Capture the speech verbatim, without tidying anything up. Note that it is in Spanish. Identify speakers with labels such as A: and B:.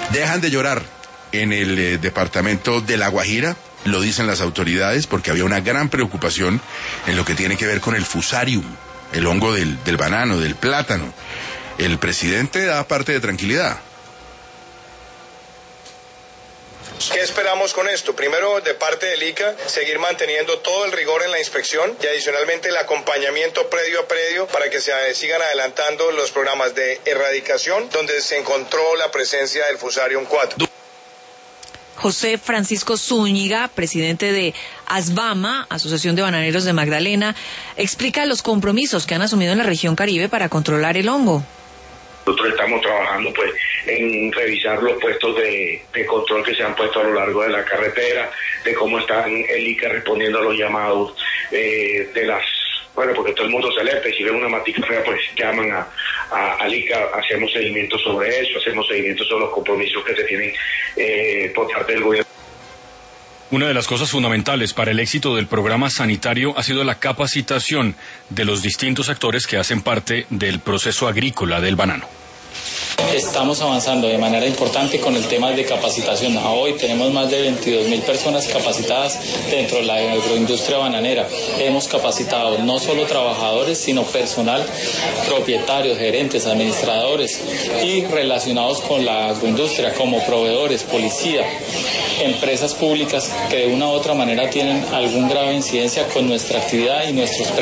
A: Dejan de llorar en el eh, departamento de La Guajira, lo dicen las autoridades, porque había una gran preocupación en lo que tiene que ver con el fusarium, el hongo del, del banano, del plátano. El presidente da parte de tranquilidad.
B: ¿Qué esperamos con esto? Primero, de parte del I C A, seguir manteniendo todo el rigor en la inspección y adicionalmente el acompañamiento predio a predio para que se sigan adelantando los programas de erradicación donde se encontró la presencia del Fusarium cuatro.
C: José Francisco Zúñiga, presidente de ASBAMA, Asociación de Bananeros de Magdalena, explica los compromisos que han asumido en la región Caribe para controlar el hongo.
D: Nosotros estamos trabajando pues en revisar los puestos de, de control que se han puesto a lo largo de la carretera, de cómo están el I C A respondiendo a los llamados eh, de las, bueno, porque todo el mundo se alerta y si ven una matica fea pues llaman a, a, al I C A, hacemos seguimiento sobre eso, hacemos seguimiento sobre los compromisos que se tienen eh, por parte del gobierno.
E: Una de las cosas fundamentales para el éxito del programa sanitario ha sido la capacitación de los distintos actores que hacen parte del proceso agrícola del banano.
F: Estamos avanzando de manera importante con el tema de capacitación. A hoy tenemos más de veintidós mil personas capacitadas dentro de la agroindustria bananera. Hemos capacitado no solo trabajadores, sino personal, propietarios, gerentes, administradores y relacionados con la agroindustria como proveedores, policía, empresas públicas que de una u otra manera tienen algún grave incidencia con nuestra actividad y nuestros